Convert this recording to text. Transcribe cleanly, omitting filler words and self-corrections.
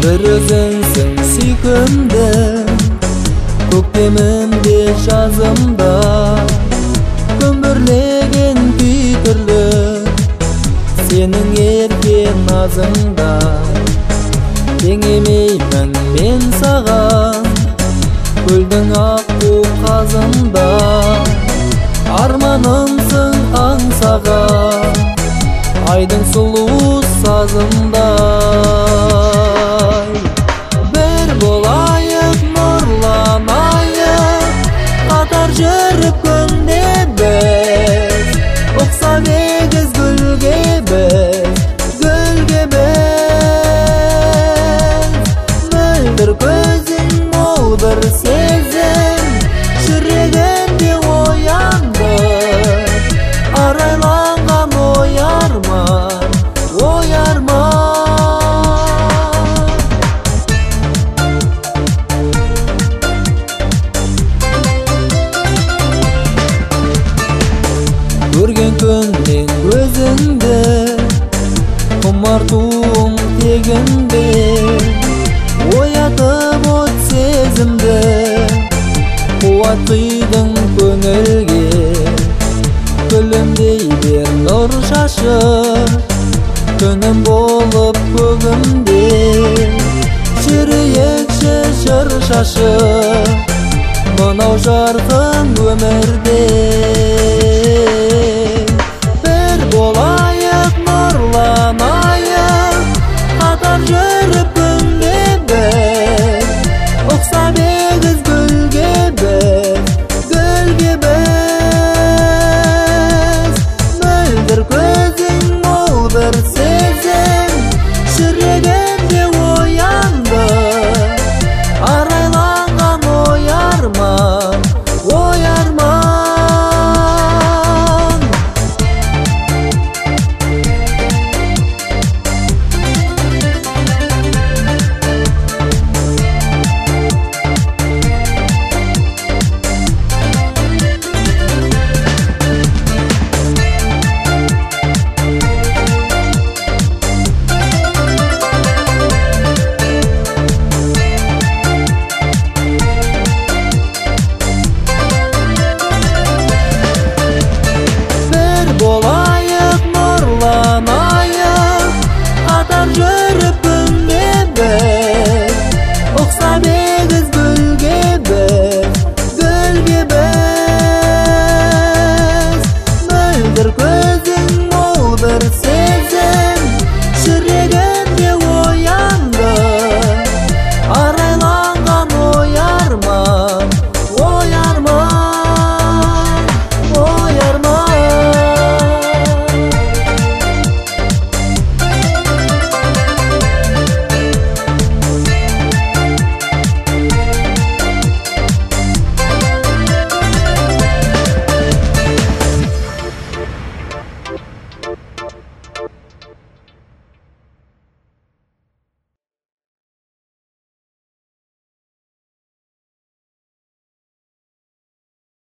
бір өзіңсің сүйкімдім, көктемімде жазымда көмірлеген күй түрлі, сенің ерке назыңда теңемеймін мен саған, көлдің аққу қазында арманымсың аңсаған, айдың сұлу сазындай. Бір болайық, нұрланайық, қатар жүріп күнде біз, ұқсап егіз гүлге біз, гүлге біз. Мөлдір көзің мол бір сезім, жүрегімде оянды, арайланған ой арман, ой арман. Көрген күннен көзіңді, құмартуым тегінде, оятып от сезімді, қуат құйдың көңілге. Күлімдей бер нұр шашып, күнім болып көгімде, жүрейікші жыр шашып, мынау жарқын өмірде.